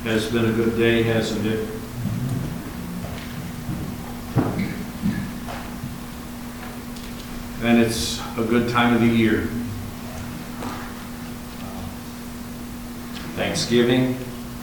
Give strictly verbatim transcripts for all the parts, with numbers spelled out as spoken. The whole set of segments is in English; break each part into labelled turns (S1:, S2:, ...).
S1: Has been a good day, hasn't it? And it's a good time of the year. Thanksgiving.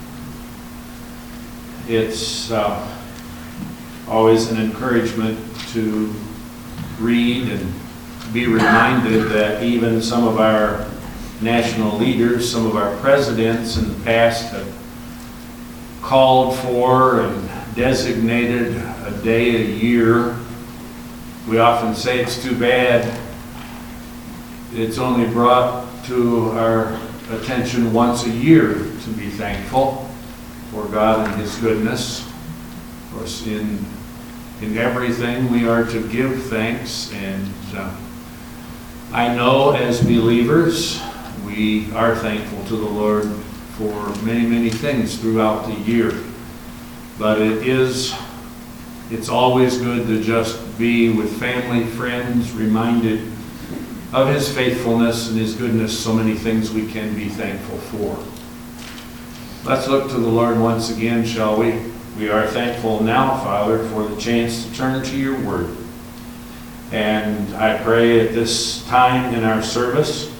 S1: It's uh, always an encouragement to read and be reminded that even some of our national leaders, some of our presidents in the past have called for and designated a day a year. We often say it's too bad it's only brought to our attention once a year to be thankful for God and His goodness. Of course, in, in everything we are to give thanks, and uh, I know as believers we are thankful to the Lord for many, many things throughout the year. But it is, it's always good to just be with family, friends, reminded of His faithfulness and His goodness, so many things we can be thankful for. Let's look to the Lord once again, shall we? We are thankful now, Father, for the chance to turn to your word. And I pray at this time in our service,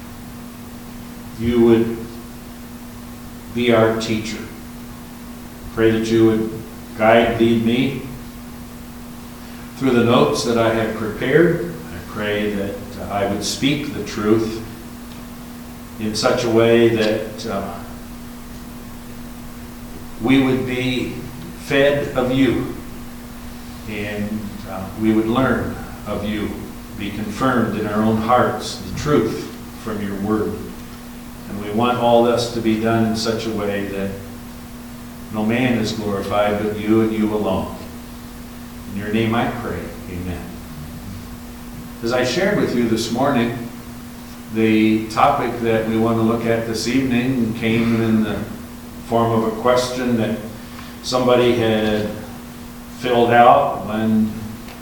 S1: you would be our teacher. Pray that you would guide, lead me through the notes that I have prepared. I pray that uh, I would speak the truth in such a way that uh, we would be fed of you, and uh, we would learn of you, be confirmed in our own hearts, the truth from your word. And we want all this to be done in such a way that no man is glorified but you and you alone. In your name I pray, amen. As I shared with you this morning, the topic that we want to look at this evening came in the form of a question that somebody had filled out when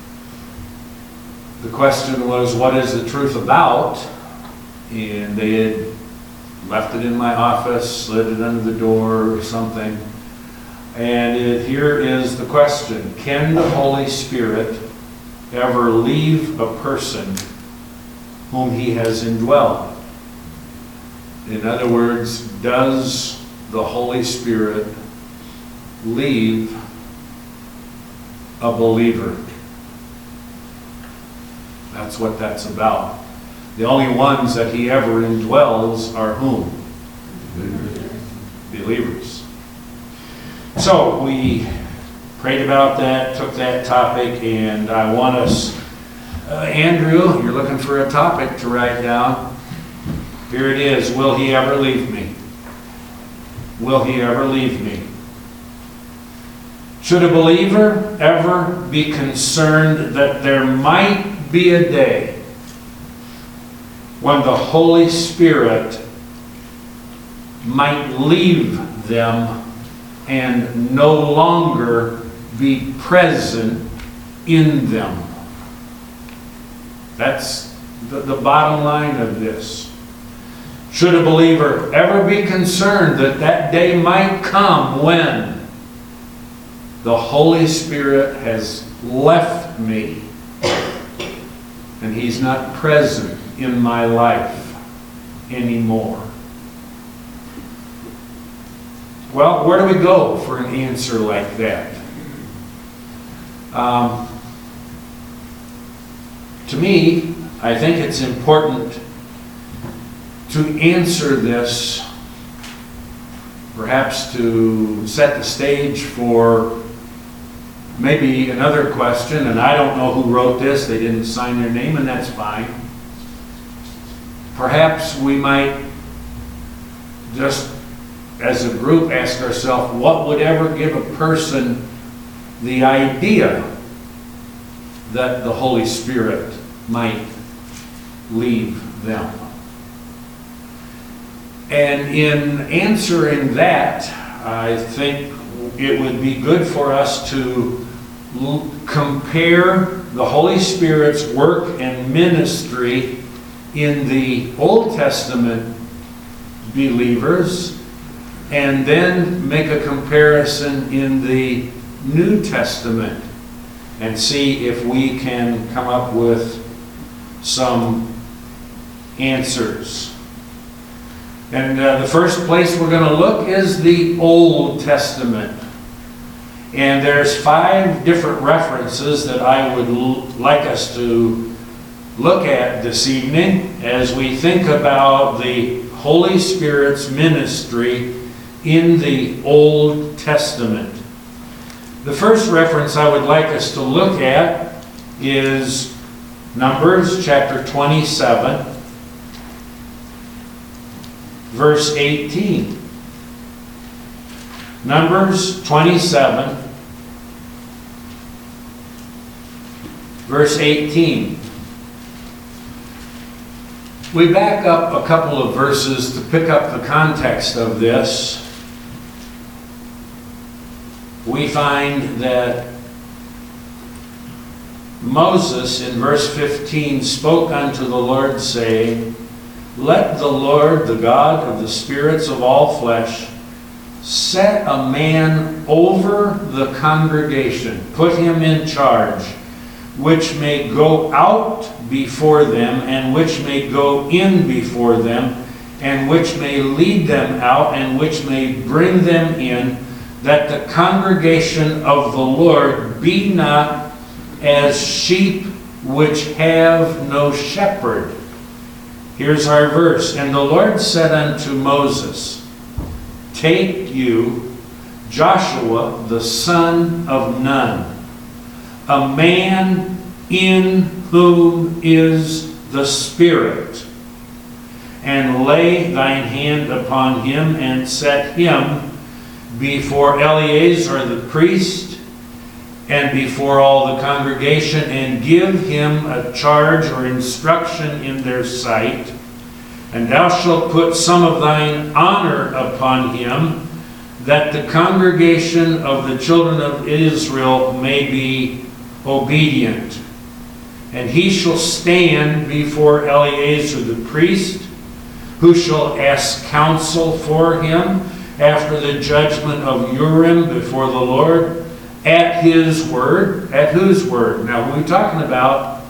S1: the question was, what is the truth about? And they had left it in my office, slid it under the door or something. And it, here is the question: can the Holy Spirit ever leave a person whom He has indwelled? In other words, does the Holy Spirit leave a believer? That's what that's about. The only ones that He ever indwells are whom? Believers. Believers. So we prayed about that, took that topic, and I want us, uh, Andrew, you're looking for a topic to write down. Here it is. Will He ever leave me? Will He ever leave me? Should a believer ever be concerned that there might be a day when the Holy Spirit might leave them and no longer be present in them? That's the, the bottom line of this. Should a believer ever be concerned that that day might come when the Holy Spirit has left me and He's not present in my life anymore? Well, where do we go for an answer like that? Um, to me, I think it's important to answer this, perhaps to set the stage for maybe another question. And I don't know who wrote this. They didn't sign their name, and that's fine. Perhaps we might just, as a group, ask ourselves, what would ever give a person the idea that the Holy Spirit might leave them? And in answering that, I think it would be good for us to l- compare the Holy Spirit's work and ministry in the Old Testament believers and then make a comparison in the New Testament and see if we can come up with some answers. And uh, the first place we're going to look is the Old Testament. And there's five different references that I would l- like us to look at this evening as we think about the Holy Spirit's ministry in the Old Testament. The first reference I would like us to look at is Numbers chapter twenty-seven, verse eighteen. Numbers twenty-seven, verse eighteen. We back up a couple of verses to pick up the context of this. We find that Moses in verse fifteen spoke unto the Lord, saying, Let the Lord, the God of the spirits of all flesh, set a man over the congregation, put him in charge, which may go out before them, and which may go in before them, and which may lead them out, and which may bring them in, that the congregation of the Lord be not as sheep which have no shepherd. Here's our verse. And the Lord said unto Moses, Take you Joshua the son of Nun, a man in whom is the Spirit, and lay thine hand upon him, and set him before Eleazar the priest, and before all the congregation, and give him a charge or instruction in their sight. And thou shalt put some of thine honor upon him, that the congregation of the children of Israel may be obedient. And he shall stand before Eleazar the priest, who shall ask counsel for him after the judgment of Urim before the Lord, at his word. At whose word? Now, what are we talking about?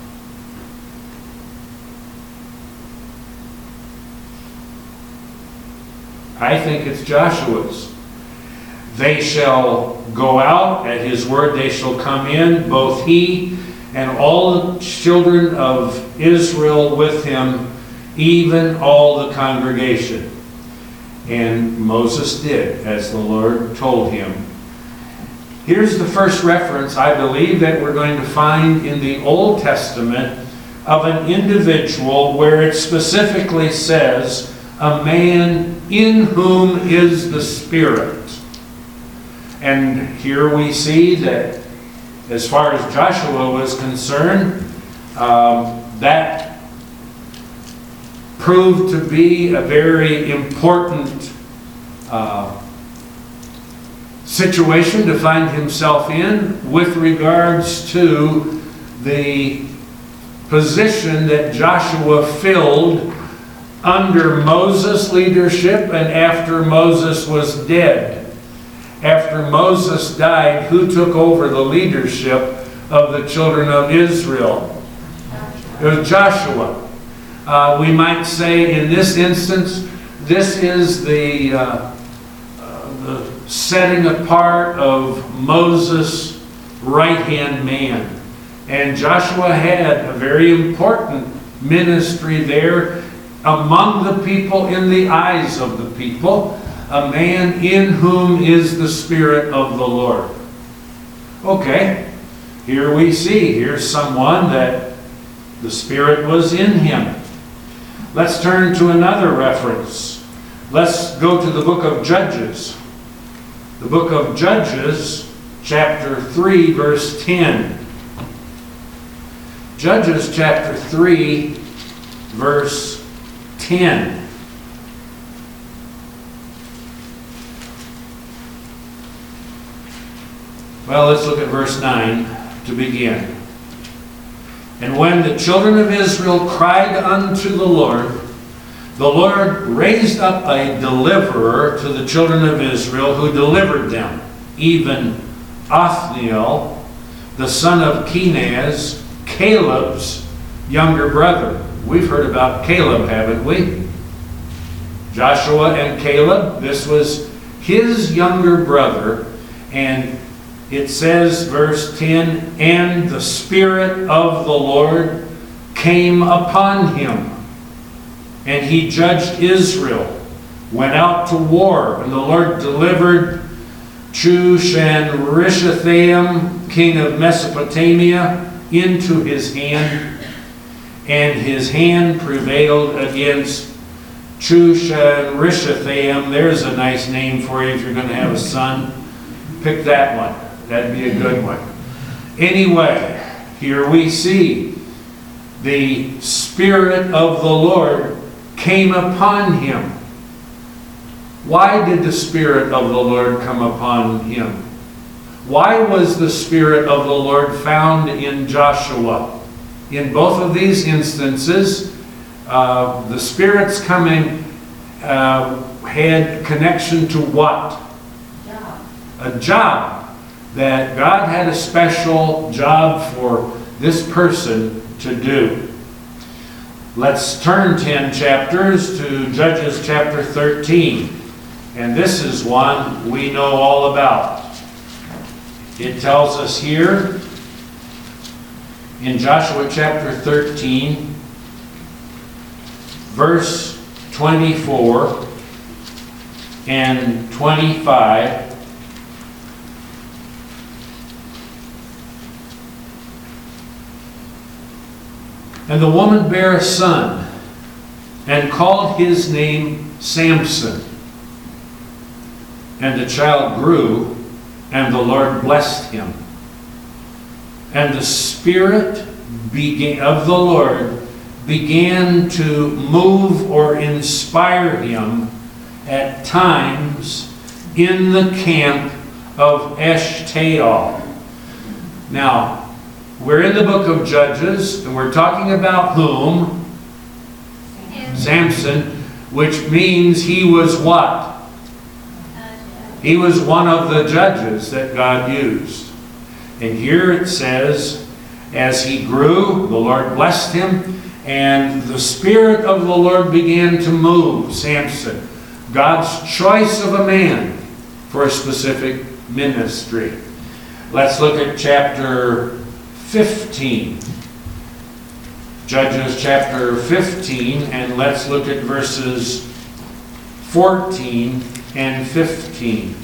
S1: I think it's Joshua's. They shall go out, at his word they shall come in, both he and all the children of Israel with him, even all the congregation. And Moses did as the Lord told him. Here's the first reference, I believe, that we're going to find in the Old Testament of an individual where it specifically says, a man in whom is the Spirit. And here we see that as far as Joshua was concerned, um, that proved to be a very important uh, situation to find himself in with regards to the position that Joshua filled under Moses' leadership and after Moses was dead. After Moses died, who took over the leadership of the children of Israel? It was Joshua. Uh, we might say in this instance, this is the, uh, uh, the setting apart of Moses' right-hand man. And Joshua had a very important ministry there among the people, in the eyes of the people, a man in whom is the Spirit of the Lord. Okay, here we see, here's someone that the Spirit was in him. Let's turn to another reference. Let's go to the book of Judges. The book of Judges, chapter three, verse ten. Judges chapter three, verse ten. Well, let's look at verse nine to begin. And when the children of Israel cried unto the Lord, the Lord raised up a deliverer to the children of Israel who delivered them, even Othniel, the son of Kenaz, Caleb's younger brother. We've heard about Caleb, haven't we? Joshua and Caleb, this was his younger brother, and it says, verse ten, and the Spirit of the Lord came upon him, and he judged Israel, went out to war, and the Lord delivered Chushan-Rishathaim, king of Mesopotamia, into his hand, and his hand prevailed against Chushan-Rishathaim. There's a nice name for you if you're going to have a son. Pick that one. That'd be a good one. Anyway, here we see the Spirit of the Lord came upon him. Why did the Spirit of the Lord come upon him? Why was the Spirit of the Lord found in Joshua? In both of these instances, uh, the Spirit's coming uh, had connection to what?
S2: Job.
S1: A job. That God had a special job for this person to do. Let's turn ten chapters to Judges chapter thirteen. And this is one we know all about. It tells us here in Joshua chapter thirteen, verse twenty-four and twenty-five. And the woman bare a son, and called his name Samson. And the child grew, and the Lord blessed him. And the Spirit began, of the Lord began to move or inspire him at times in the camp of Eshtaol. Now, we're in the book of Judges, and we're talking about whom? Samson, which means he was what? He was one of the judges that God used. And here it says, as he grew, the Lord blessed him, and the Spirit of the Lord began to move Samson. God's choice of a man for a specific ministry. Let's look at chapter fifteen. Judges chapter fifteen, and let's look at verses fourteen and fifteen.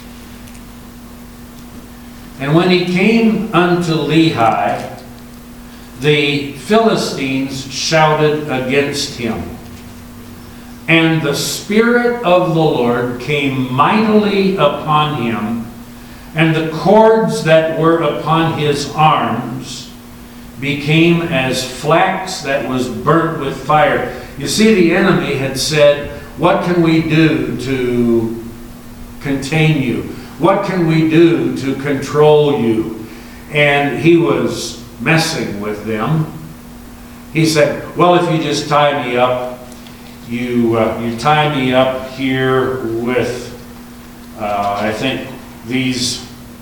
S1: And when he came unto Lehi, the Philistines shouted against him. And the Spirit of the Lord came mightily upon him, and the cords that were upon his arms became as flax that was burnt with fire. You see, the enemy had said, what can we do to contain you? What can we do to control you? And he was messing with them. He said, well, if you just tie me up, you, uh, you tie me up here with, uh, I think, these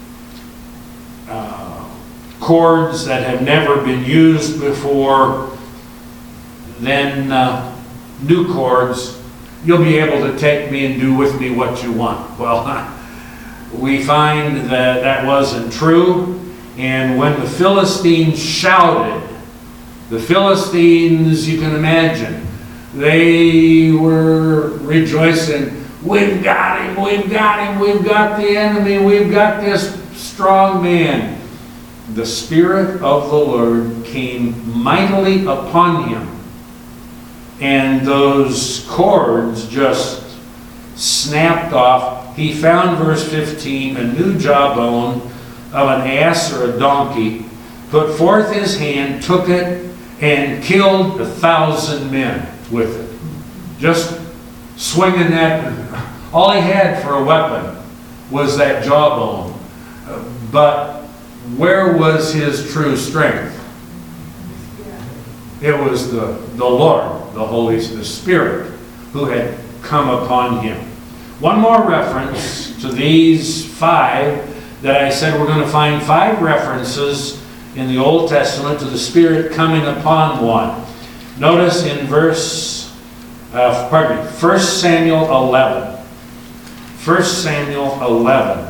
S1: uh, cords that have never been used before, then uh, new cords, you'll be able to take me and do with me what you want. Well, we find that that wasn't true. And when the Philistines shouted, the Philistines, you can imagine, they were rejoicing. We've got him, we've got him, we've got the enemy, we've got this strong man. The Spirit of the Lord came mightily upon him. And those cords just snapped off. He found, verse fifteen, a new jawbone of an ass or a donkey, put forth his hand, took it, and killed a thousand men with it. Just swinging that. All he had for a weapon was that jawbone. But where was his true strength? It was the, the Lord, the Holy the Spirit who had come upon him. One more reference to these five that I said we're going to find five references in the Old Testament to the Spirit coming upon one. Notice in verse, uh, pardon me, First Samuel eleven. First Samuel eleven.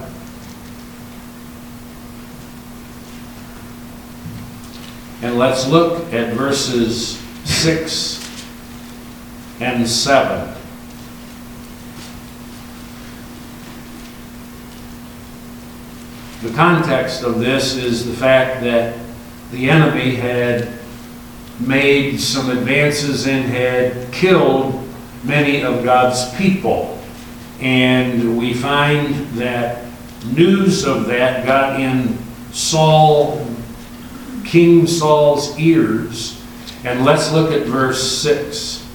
S1: And let's look at verses six and seven. The context of this is the fact that the enemy had made some advances and had killed many of God's people. And we find that news of that got in Saul, King Saul's ears. And let's look at verse six.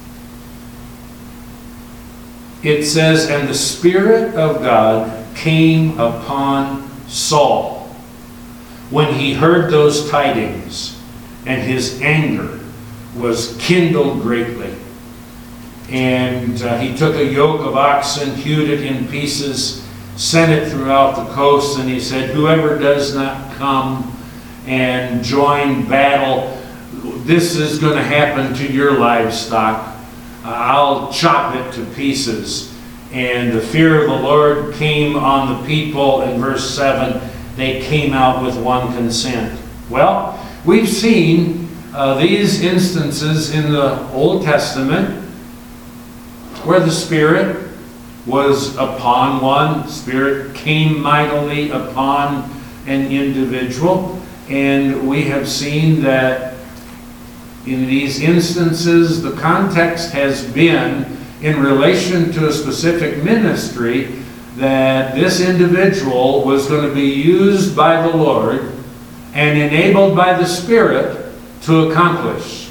S1: It says, "And the Spirit of God came upon Saul when he heard those tidings, and his anger was kindled greatly. And uh, he took a yoke of oxen, hewed it in pieces, sent it throughout the coast, and he said, 'Whoever does not come and join battle, this is going to happen to your livestock. Uh, I'll chop it to pieces.' And the fear of the Lord came on the people." In verse seven, they came out with one consent. Well, we've seen uh, these instances in the Old Testament where the Spirit was upon one. The Spirit came mightily upon an individual. And we have seen that in these instances, the context has been in relation to a specific ministry that this individual was going to be used by the Lord and enabled by the Spirit to accomplish.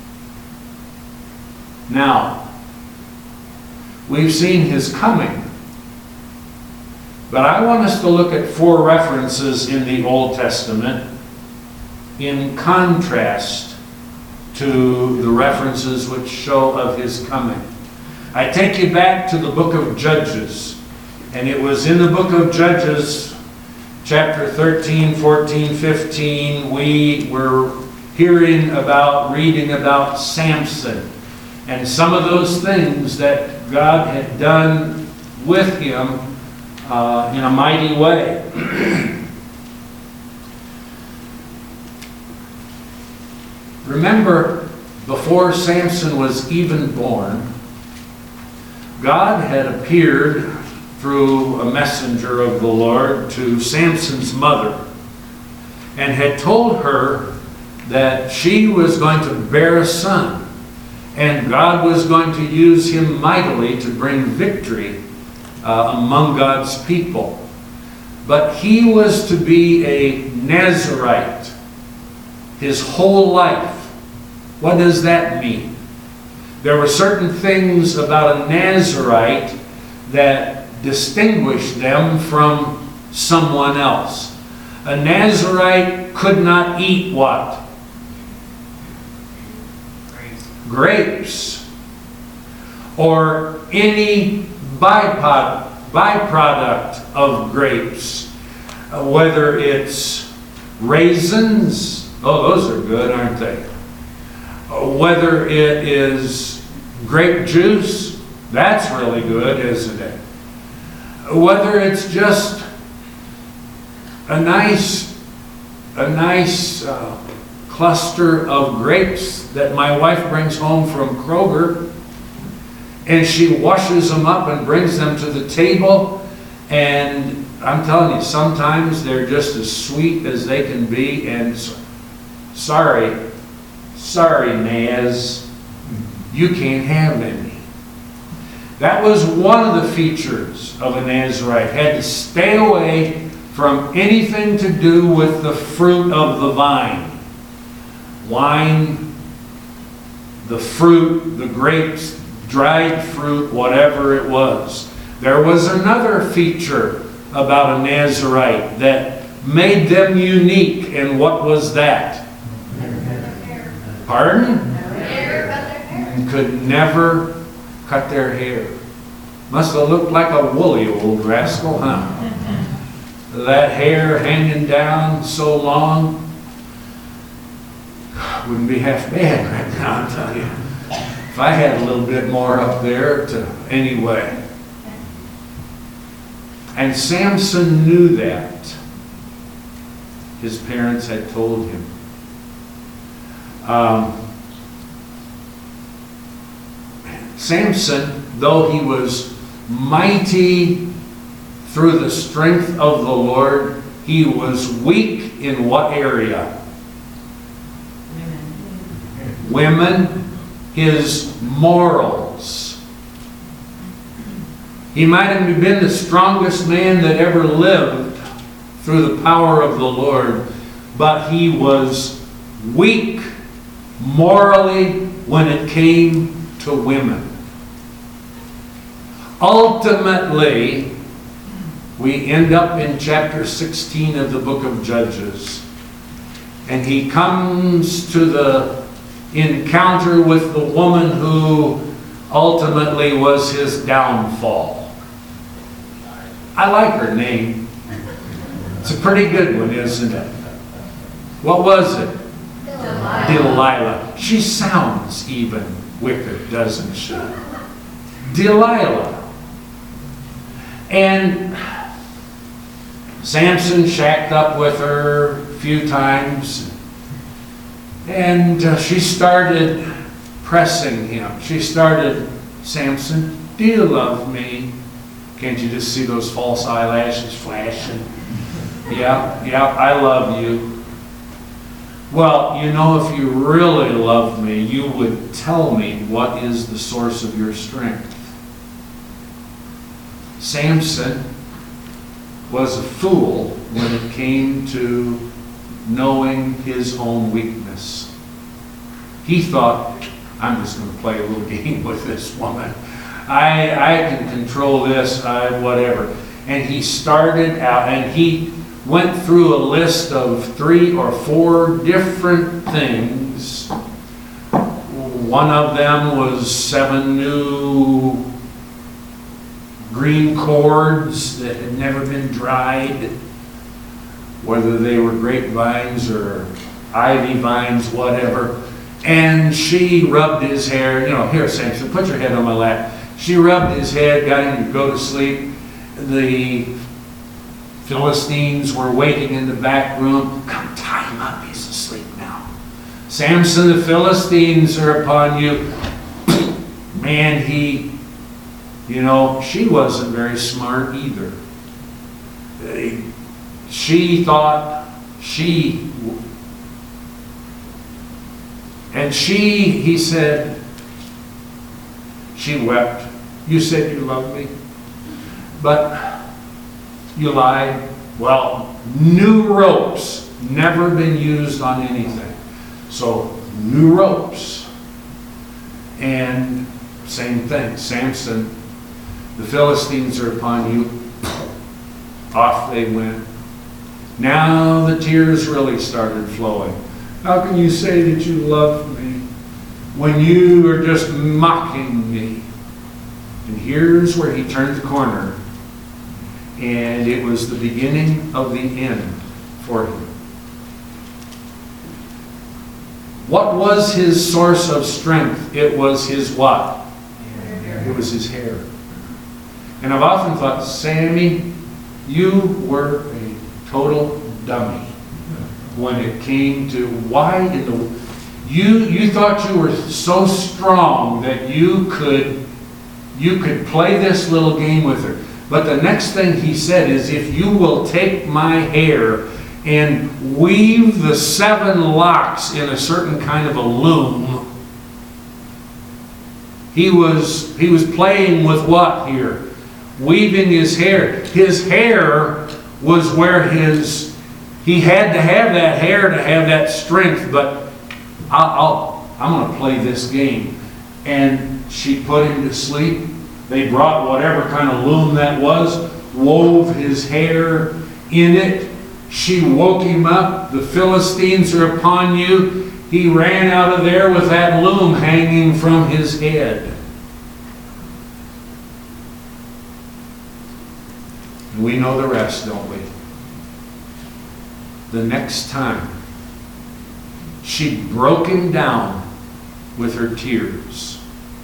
S1: Now, we've seen his coming, but I want us to look at four references in the Old Testament in contrast to the references which show of his coming. I take you back to the book of Judges, and it was in the book of Judges, chapter thirteen, fourteen, fifteen, we were hearing about, reading about Samson, and some of those things that God had done with him uh, in a mighty way. Remember, before Samson was even born, God had appeared through a messenger of the Lord to Samson's mother and had told her that she was going to bear a son, and God was going to use him mightily to bring victory uh, among God's people. But he was to be a Nazirite his whole life. What does that mean? There were certain things about a Nazirite that distinguished them from someone else. A Nazirite could not eat what? Grapes. Or any byproduct, byproduct of grapes. Uh, whether it's raisins. Oh, those are good, aren't they? Whether it is grape juice, that's really good, isn't it? Whether it's just a nice, a nice uh, cluster of grapes that my wife brings home from Kroger, and she washes them up and brings them to the table, and I'm telling you, sometimes they're just as sweet as they can be, and sorry, Sorry, Naz, you can't have any. That was one of the features of a Nazirite. Had to stay away from anything to do with the fruit of the vine. Wine, the fruit, the grapes, dried fruit, whatever it was. There was another feature about a Nazirite that made them unique, and what was that? Pardon? Could never cut their hair. Must have looked like a woolly old rascal, huh? That hair hanging down so long. Wouldn't be half bad right now, I'll tell you. If I had a little bit more up there to, anyway. And Samson knew that. His parents had told him. Um, Samson, though he was mighty through the strength of the Lord, he was weak in what area? Women. Women. His morals. He might have been the strongest man that ever lived through the power of the Lord, but he was weak morally when it came to women. Ultimately, we end up in chapter sixteen of the book of Judges, and he comes to the encounter with the woman who ultimately was his downfall. I like her name. It's a pretty good one, isn't it? What was it? Delilah. Delilah. She sounds even wicked, doesn't she? Delilah. And Samson shacked up with her a few times. And uh, she started pressing him. She started, Samson, do you love me? Can't you just see those false eyelashes flashing? Yeah, yeah, I love you. Well, you know, if you really loved me, you would tell me what is the source of your strength. Samson was a fool when it came to knowing his own weakness. He thought, I'm just going to play a little game with this woman. I, I can control this, I, whatever. And he started out, and he went through a list of three or four different things. One of them was seven new green cords that had never been dried, whether they were grapevines or ivy vines, whatever. And she rubbed his hair. You know, here, Samson, put your head on my lap. She rubbed his head, got him to go to sleep. The Philistines were waiting in the back room. Come, tie him up. He's asleep now. Samson, the Philistines are upon you. Man, he, you know, she wasn't very smart either. She thought she, and she, he said, she wept. You said you loved me, but you lied. Well, new ropes, never been used on anything. So, new ropes. And same thing, Samson, the Philistines are upon you. Off they went. Now the tears really started flowing. How can you say that you love me when you are just mocking me? And here's where he turned the corner. And it was the beginning of the end for him. What was his source of strength? It was his what? Hair. It was his hair. And I've often thought, Sammy, you were a total dummy when it came to why in the you you thought you were so strong that you could you could play this little game with her. But the next thing he said is, if you will take my hair and weave the seven locks in a certain kind of a loom. He was he was playing with what here? Weaving his hair. His hair was where his, he had to have that hair to have that strength, but I'll, I'll, I'm going to play this game. And she put him to sleep. They brought whatever kind of loom that was, wove his hair in it. She woke him up. The Philistines are upon you. He ran out of there with that loom hanging from his head. And we know the rest, don't we? The next time, she broke him down with her tears.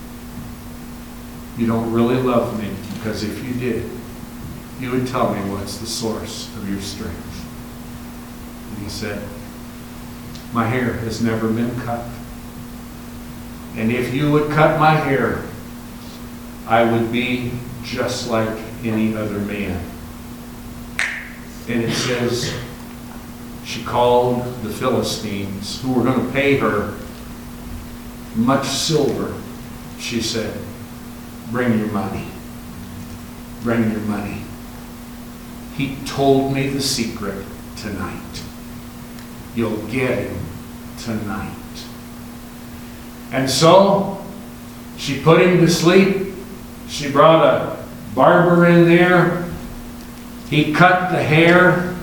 S1: You don't really love me, because if you did, you would tell me what's the source of your strength. And he said, my hair has never been cut. And if you would cut my hair, I would be just like any other man. And it says, she called the Philistines, who were going to pay her much silver. She said, bring your money. Bring your money. He told me the secret tonight. You'll get him tonight. And so, she put him to sleep. She brought a barber in there. He cut the hair.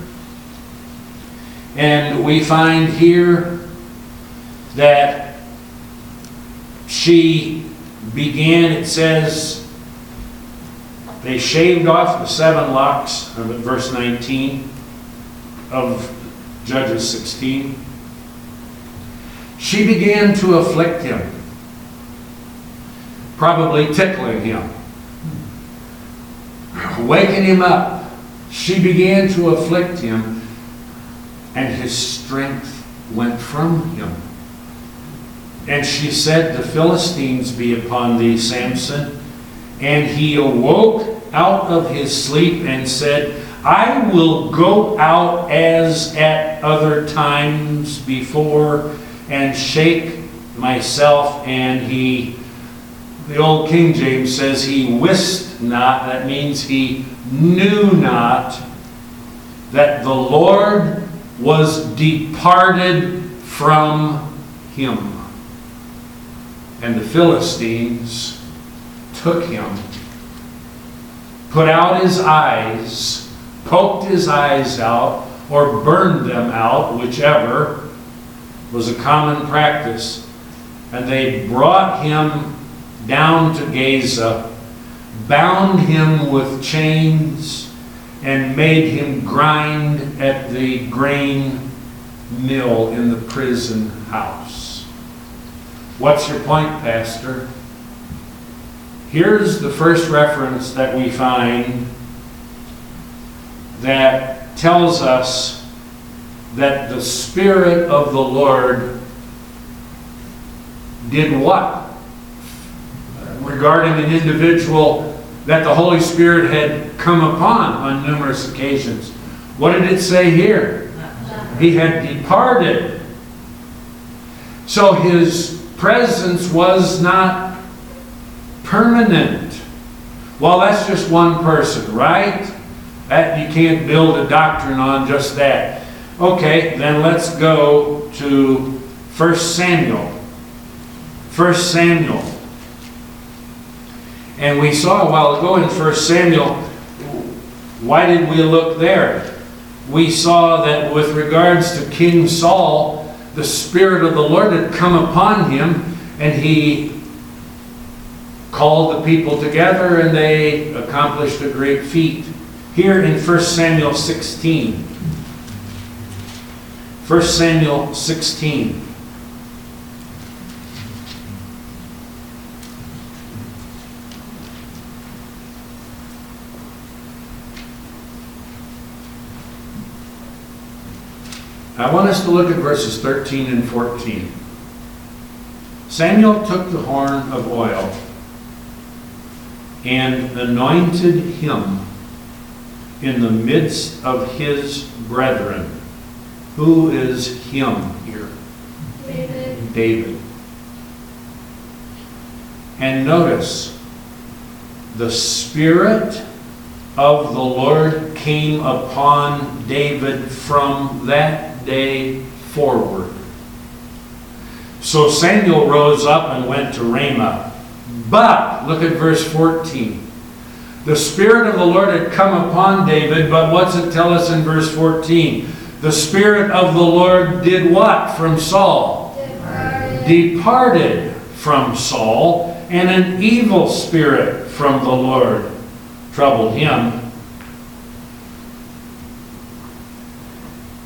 S1: And we find here that she began, it says, they shaved off the seven locks, of verse nineteen of Judges sixteen. She began to afflict him, probably tickling him, waking him up. She began to afflict him, and his strength went from him. And she said, the Philistines be upon thee, Samson. And he awoke out of his sleep and said, I will go out as at other times before and shake myself. And he, the old King James says, he wist not, that means he knew not, that the Lord was departed from him. And the Philistines took him, put out his eyes, poked his eyes out, or burned them out, whichever was a common practice. And they brought him down to Gaza, bound him with chains, and made him grind at the grain mill in the prison house. What's your point, Pastor? Here's the first reference that we find that tells us that the Spirit of the Lord did what? Regarding an individual that the Holy Spirit had come upon on numerous occasions. What did it say here? He had departed. So his presence was not permanent. Well, that's just one person, right? That you can't build a doctrine on just that. Okay, then let's go to First Samuel. First Samuel. And we saw a while ago in First Samuel, why did we look there? We saw that with regards to King Saul, the Spirit of the Lord had come upon him, and he called the people together, and they accomplished a great feat. Here in First Samuel sixteen. First Samuel sixteen. I want us to look at verses thirteen and fourteen. Samuel took the horn of oil and anointed him in the midst of his brethren. Who is him here?
S2: David.
S1: David. And notice, the Spirit of the Lord came upon David from that day forward. So Samuel rose up and went to Ramah. But, look at verse fourteen. The Spirit of the Lord had come upon David, but what's it tell us in verse fourteen? The Spirit of the Lord did what from Saul?
S2: Departed.
S1: Departed from Saul, and an evil spirit from the Lord troubled him.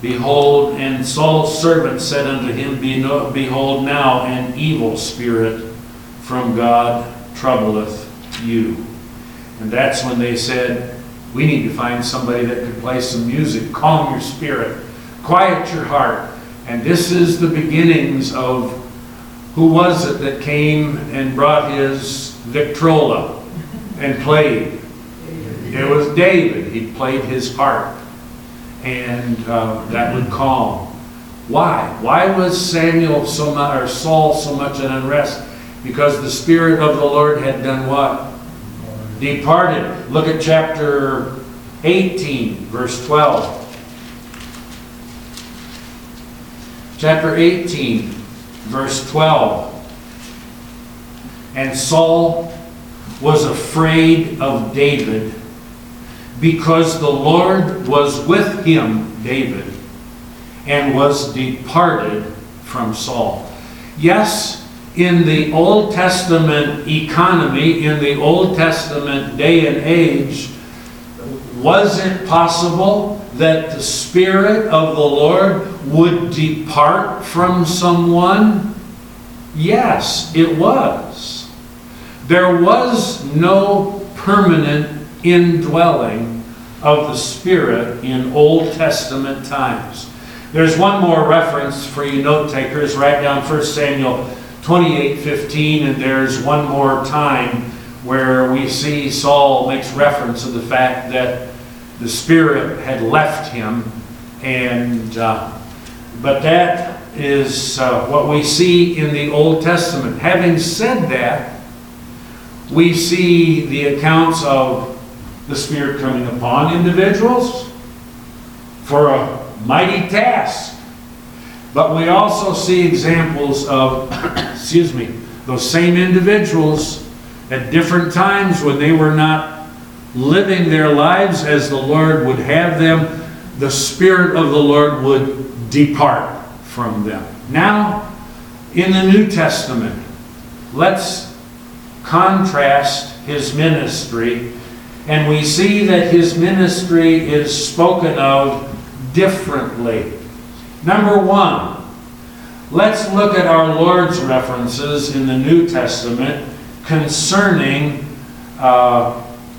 S1: Behold, and Saul's servant said unto him, Behold, now an evil spirit from God troubleth you. And that's when they said, we need to find somebody that can play some music, calm your spirit, quiet your heart. And this is the beginnings of who was it that came and brought his Victrola and played? It was David. He played his harp, and uh, that would calm. Why? Why was Samuel so much, or Saul so much in unrest? Because the Spirit of the Lord had done what? Departed. Look at chapter eighteen, verse twelve. Chapter eighteen, verse twelve. And Saul was afraid of David, because the Lord was with him, David, and was departed from Saul. Yes, in the Old Testament economy, in the Old Testament day and age, was it possible that the Spirit of the Lord would depart from someone? Yes, it was. There was no permanent indwelling of the Spirit in Old Testament times. There's one more reference for you note takers. Write down First Samuel twenty-eight fifteen, and there's one more time where we see Saul makes reference to the fact that the Spirit had left him, and uh, but that is uh, what we see in the Old Testament. Having said that, we see the accounts of the Spirit coming upon individuals for a mighty task. But we also see examples of, excuse me, those same individuals at different times when they were not living their lives as the Lord would have them, the Spirit of the Lord would depart from them. Now, in the New Testament, let's contrast his ministry, and we see that his ministry is spoken of differently. Number one, let's look at our Lord's references in the New Testament concerning uh,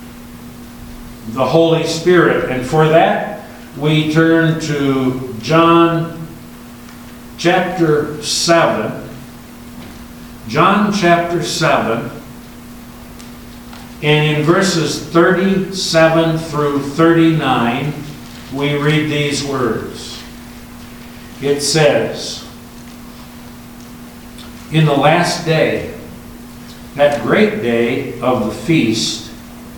S1: the Holy Spirit. And for that, we turn to John chapter seven. John chapter seven. And in verses thirty-seven through thirty-nine, we read these words. It says, in the last day, that great day of the feast,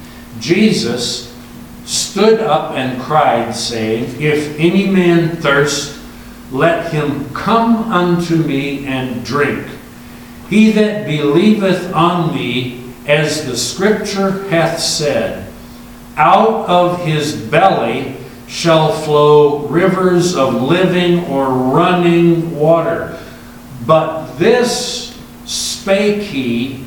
S1: Jesus stood up and cried, saying, If any man thirst, let him come unto me and drink. He that believeth on me, as the Scripture hath said, out of his belly shall flow rivers of living or running water. But this spake he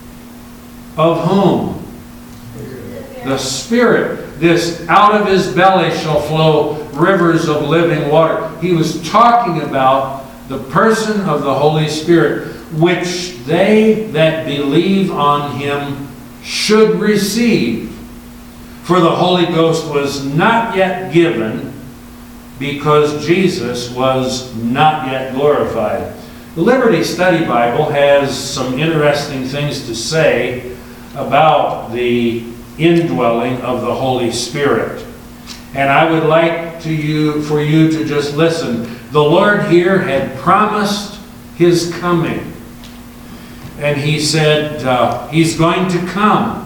S1: of whom? The Spirit. This out of his belly shall flow rivers of living water. He was talking about the person of the Holy Spirit, which they that believe on him should receive. For the Holy Ghost was not yet given, because Jesus was not yet glorified. The Liberty Study Bible has some interesting things to say about the indwelling of the Holy Spirit. And I would like to you for you to just listen. The Lord here had promised his coming. And he said uh, he's going to come.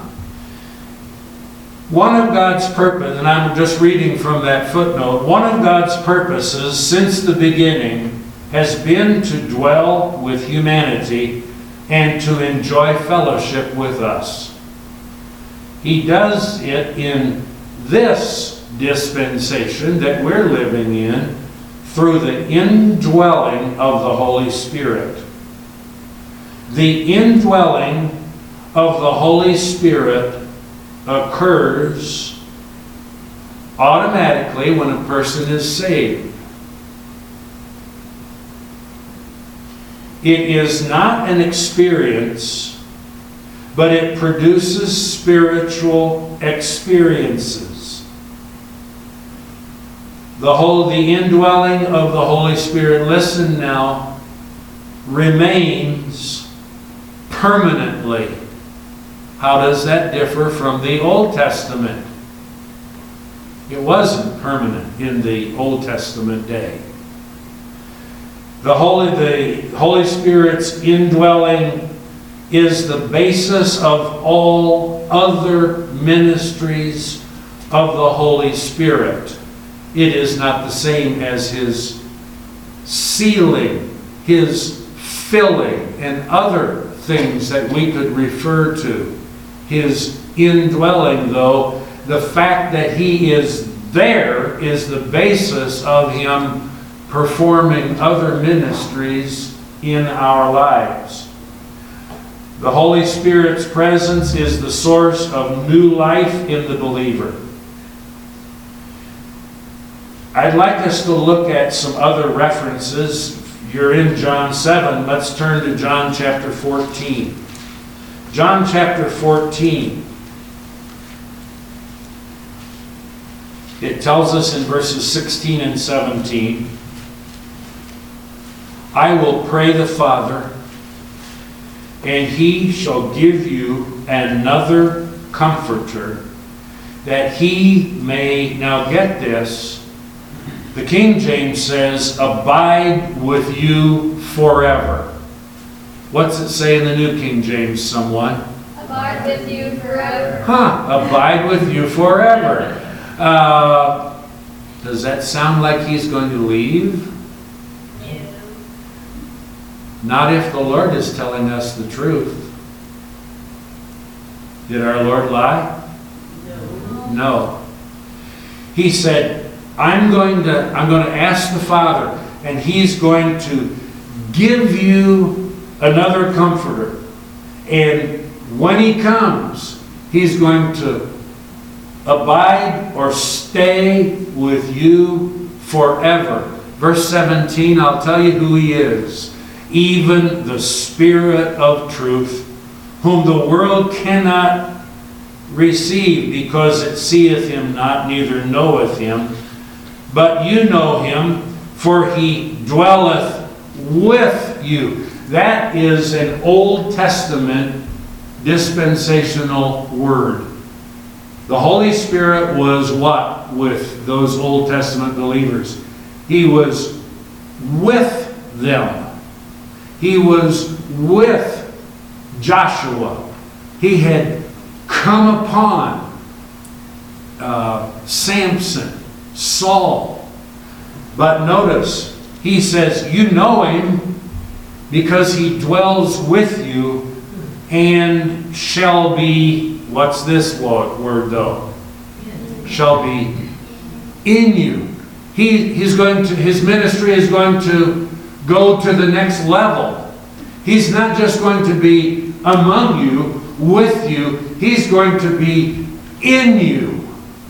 S1: One of God's purposes, and I'm just reading from that footnote, one of God's purposes since the beginning has been to dwell with humanity and to enjoy fellowship with us. He does it in this dispensation that we're living in through the indwelling of the Holy Spirit. The indwelling of the Holy Spirit occurs automatically when a person is saved. It is not an experience, but it produces spiritual experiences. The whole, the indwelling of the Holy Spirit, listen now, remains permanently. How does that differ from the Old Testament? It wasn't permanent in the Old Testament day. The Holy, the Holy Spirit's indwelling is the basis of all other ministries of the Holy Spirit. It is not the same as His sealing, His filling, and other things that we could refer to. His indwelling, though, the fact that He is there is the basis of Him performing other ministries in our lives. The Holy Spirit's presence is the source of new life in the believer. I'd like us to look at some other references. You're in John seven. Let's turn to John chapter fourteen. John chapter fourteen. It tells us in verses sixteen and seventeen, I will pray the Father, and He shall give you another Comforter, that He may, now get this, the King James says, abide with you forever. What's it say in the New King James, someone?
S2: Abide with you forever.
S1: Huh, abide with you forever. Uh, does that sound like He's going to leave?
S2: Yeah.
S1: Not if the Lord is telling us the truth. Did our Lord lie?
S2: No.
S1: No. He said, I'm going to, I'm going to ask the Father, and He's going to give you another Comforter. And when He comes, He's going to abide or stay with you forever. Verse seventeen, I'll tell you who He is. Even the Spirit of truth, whom the world cannot receive, because it seeth Him not, neither knoweth Him. But you know Him, for He dwelleth with you. That is an Old Testament dispensational word. The Holy Spirit was what with those Old Testament believers? He was with them. He was with Joshua. He had come upon uh, Samson, Saul. But notice, he says, you know Him because He dwells with you and shall be, what's this word though? Shall be in you. He, he's going to, his ministry is going to go to the next level. He's not just going to be among you, with you. He's going to be in you.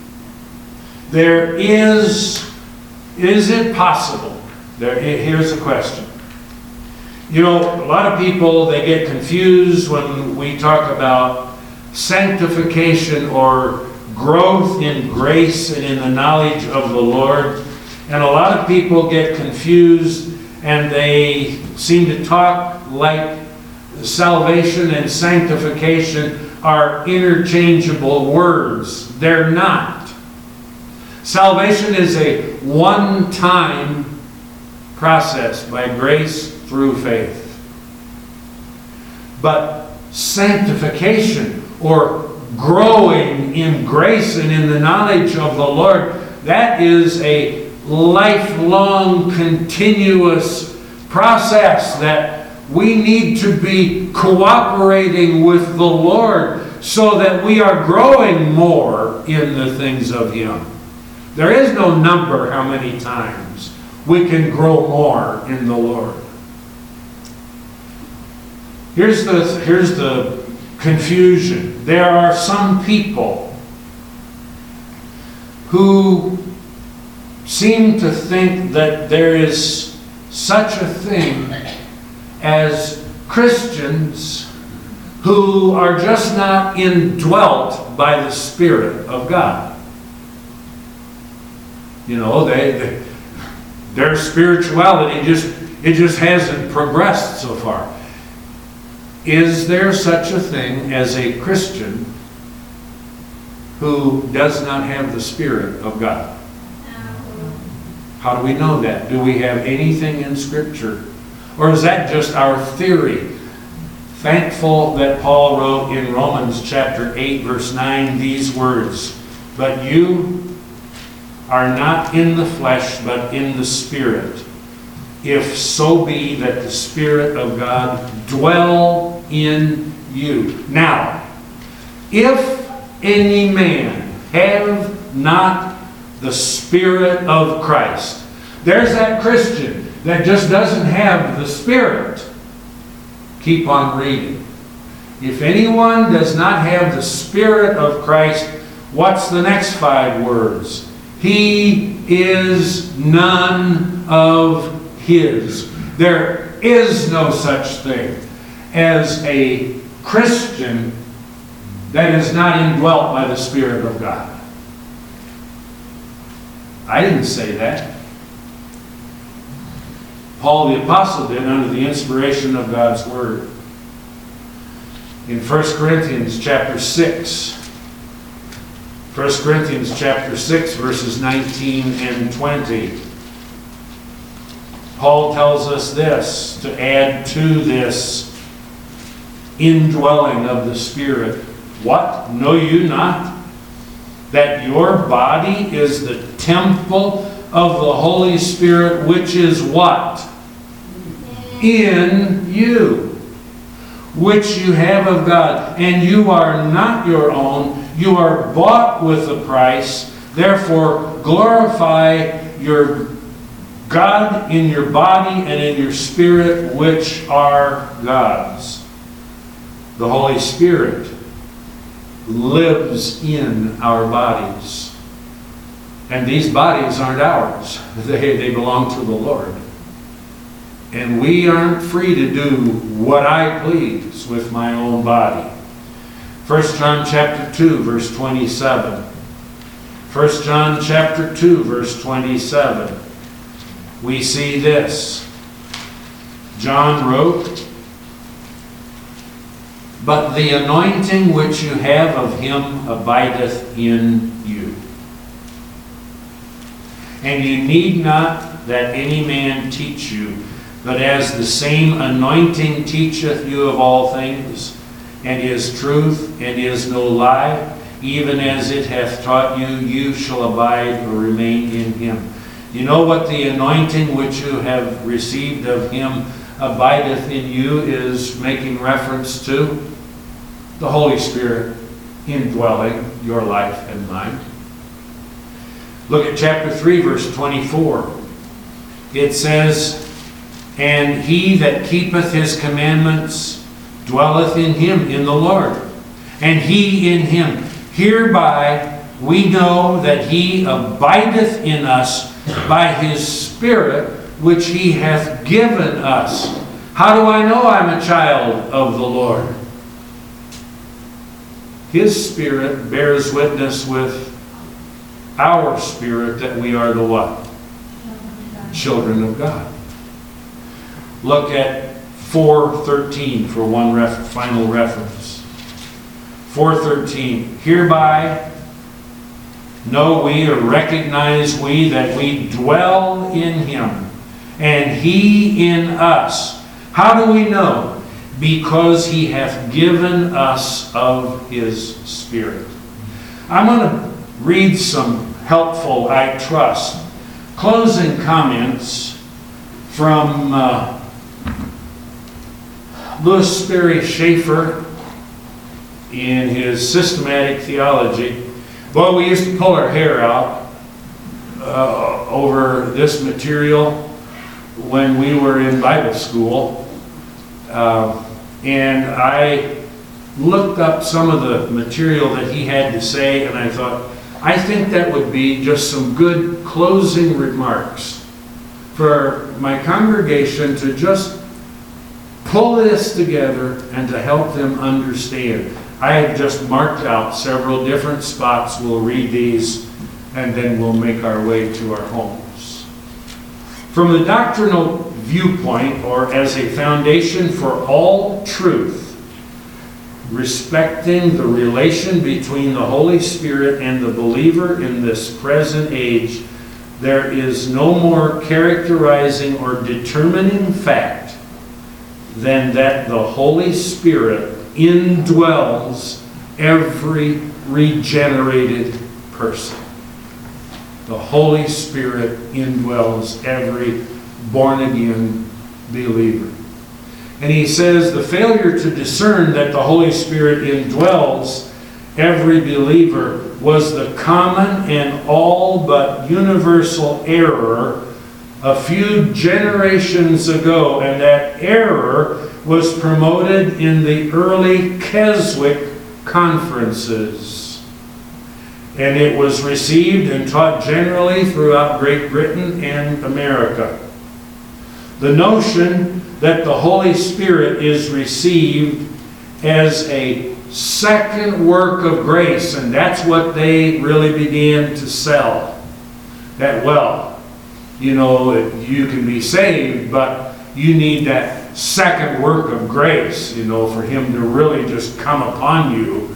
S1: There is, is it possible? There, here's the question. You know, a lot of people, they get confused when we talk about sanctification or growth in grace and in the knowledge of the Lord. And a lot of people get confused and they seem to talk like salvation and sanctification are interchangeable words. They're not. Salvation is a one-time process by grace through faith. But sanctification, or growing in grace and in the knowledge of the Lord, that is a lifelong, continuous process that we need to be cooperating with the Lord so that we are growing more in the things of Him. There is no number how many times we can grow more in the Lord. Here's the, here's the confusion. There are some people who seem to think that there is such a thing as Christians who are just not indwelt by the Spirit of God. You know, they, they their spirituality just it just hasn't progressed so far. Is there such a thing as a Christian who does not have the Spirit of God? How do we know that? Do we have anything in Scripture? Or is that just our theory? Thankful that Paul wrote in Romans chapter eight, verse nine, these words, "But you are not in the flesh, but in the Spirit, if so be that the Spirit of God dwell in you." Now, if any man have not the Spirit of Christ, there's that Christian that just doesn't have the Spirit. Keep on reading. If anyone does not have the Spirit of Christ, what's the next five words? He is none of his. There is no such thing as a Christian that is not indwelt by the Spirit of God. I didn't say that. Paul the Apostle did under the inspiration of God's Word. In First Corinthians chapter six, First Corinthians chapter six, verses nineteen and twenty, Paul tells us this, to add to this indwelling of the Spirit. What? Know you not that your body is the temple of the Holy Spirit, which is what? In you, which you have of God, and you are not your own, you are bought with a price. Therefore glorify your God in your body and in your spirit, which are God's. The Holy Spirit lives in our bodies. And these bodies aren't ours. They, they belong to the Lord. And we aren't free to do what I please with my own body. First John chapter two, verse twenty-seven. First John chapter two, verse twenty-seven. We see this. John wrote, "But the anointing which you have of him abideth in you. And you need not that any man teach you, but as the same anointing teacheth you of all things, and is truth, and is no lie, even as it hath taught you, you shall abide or remain in him." You know what the anointing which you have received of him abideth in you is making reference to? The Holy Spirit indwelling your life and mine. Look at chapter three, verse twenty-four. It says, "And he that keepeth his commandments dwelleth in him, in the Lord, and he in him. Hereby we know that he abideth in us by his Spirit, which he hath given us." How do I know I'm a child of the Lord? His Spirit bears witness with our spirit that we are the what? Children of God. Look at four thirteen for one ref final reference. four thirteen. "Hereby know we or recognize we that we dwell in him, and he in us." How do we know? Because he hath given us of his Spirit. I'm going to read some helpful, I trust, closing comments from uh, Louis Sperry Schaefer in his Systematic Theology. Boy, we used to pull our hair out uh, over this material when we were in Bible school. Uh, and I looked up some of the material that he had to say, and I thought, I think that would be just some good closing remarks for my congregation to just pull this together and to help them understand. I have just marked out several different spots. We'll read these and then we'll make our way to our homes. From the doctrinal viewpoint, or as a foundation for all truth, respecting the relation between the Holy Spirit and the believer in this present age, there is no more characterizing or determining fact than that the Holy Spirit indwells every regenerated person. The Holy Spirit indwells every born-again believer. And he says the failure to discern that the Holy Spirit indwells every believer was the common and all but universal error a few generations ago, and that error was promoted in the early Keswick conferences. And it was received and taught generally throughout Great Britain and America. The notion that the Holy Spirit is received as a second work of grace, and that's what they really began to sell. That, well, you know, you can be saved, but you need that second work of grace, you know, for Him to really just come upon you.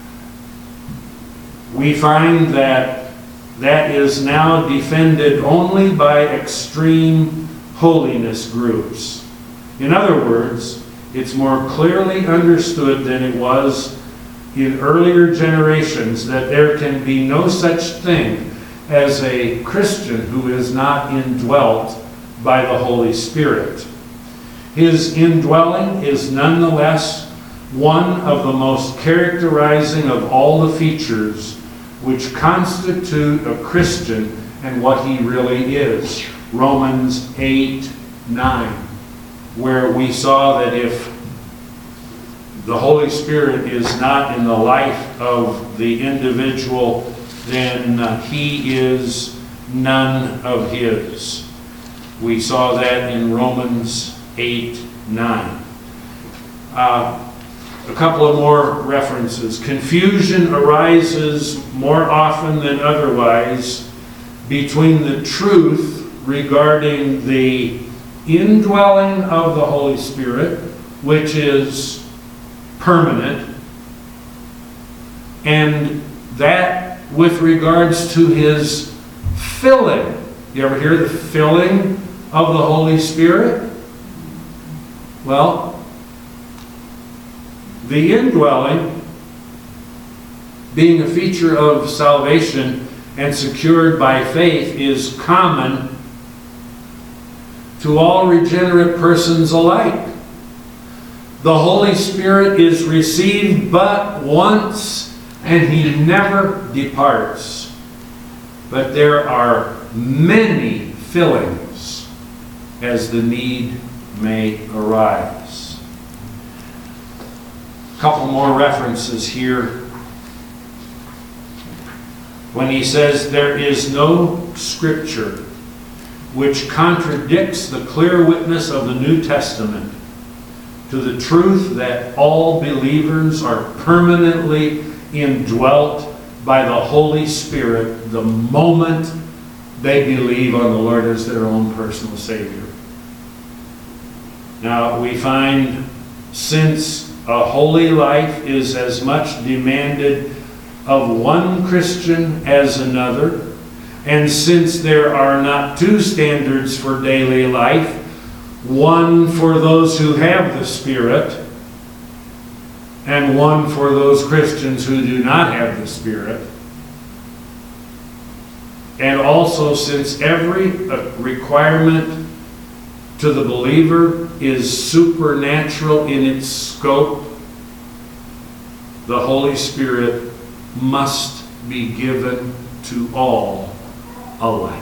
S1: We find that that is now defended only by extreme holiness groups. In other words, it's more clearly understood than it was in earlier generations that there can be no such thing as a Christian who is not indwelt by the Holy Spirit. His indwelling is nonetheless one of the most characterizing of all the features which constitute a Christian and what he really is. Romans eight nine, where we saw that if the Holy Spirit is not in the life of the individual, then uh, he is none of his. We saw that in Romans eight nine. Uh, a couple of more references. Confusion arises more often than otherwise between the truth regarding the indwelling of the Holy Spirit, which is permanent, and that with regards to His filling. You ever hear the filling of the Holy Spirit? Well, the indwelling, being a feature of salvation and secured by faith, is common to all regenerate persons alike. The Holy Spirit is received but once, and He never departs. But there are many fillings as the need may arise. A couple more references here. When he says, there is no scripture which contradicts the clear witness of the New Testament to the truth that all believers are permanently indwelt by the Holy Spirit the moment they believe on the Lord as their own personal Savior. Now, we find since a holy life is as much demanded of one Christian as another, and since there are not two standards for daily life, one for those who have the Spirit, and one for those Christians who do not have the Spirit, and also since every requirement to the believer is supernatural in its scope, the Holy Spirit must be given to all alike.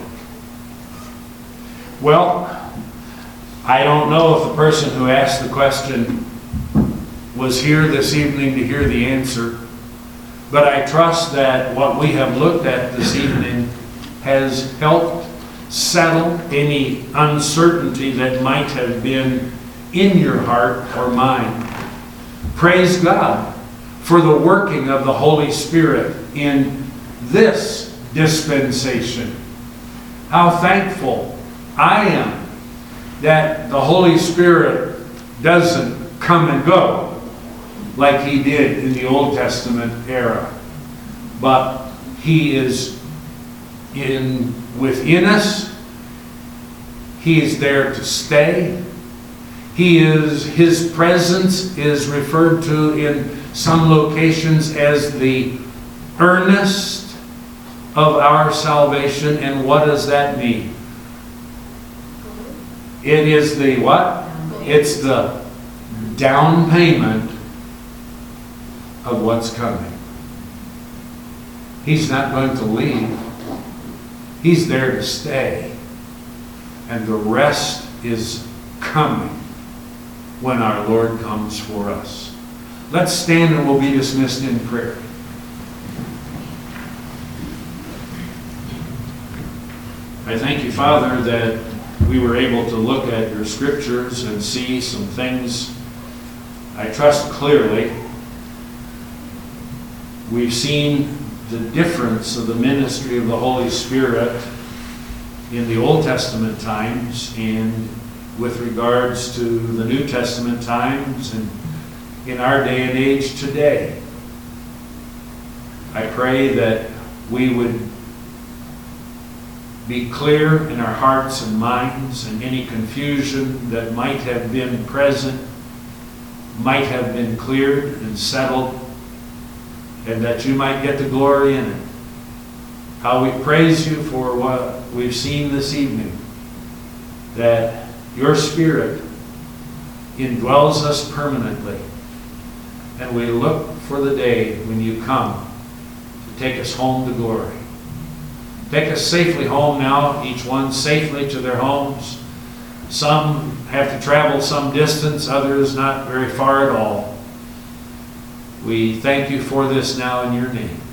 S1: Well, I don't know if the person who asked the question was here this evening to hear the answer, but I trust that what we have looked at this evening has helped settle any uncertainty that might have been in your heart or mind. Praise God for the working of the Holy Spirit in this dispensation. How thankful I am that the Holy Spirit doesn't come and go like He did in the Old Testament era, but He is in within us. He is there to stay. He is, His presence is referred to in some locations as the earnest of our salvation. And what does that mean? It is the what? It's the down payment of what's coming. He's not going to leave. He's there to stay. And the rest is coming when our Lord comes for us. Let's stand and we'll be dismissed in prayer. I thank you, Father, that we were able to look at your scriptures and see some things, I trust, clearly. We've seen the difference of the ministry of the Holy Spirit in the Old Testament times and with regards to the New Testament times and in our day and age today. I pray that we would be clear in our hearts and minds, and any confusion that might have been present might have been cleared and settled, and that you might get the glory in it. How we praise you for what we've seen this evening, that your Spirit indwells us permanently, and we look for the day when you come to take us home to glory. Take us safely home now, each one safely to their homes. Some have to travel some distance, others not very far at all. We thank you for this now in your name.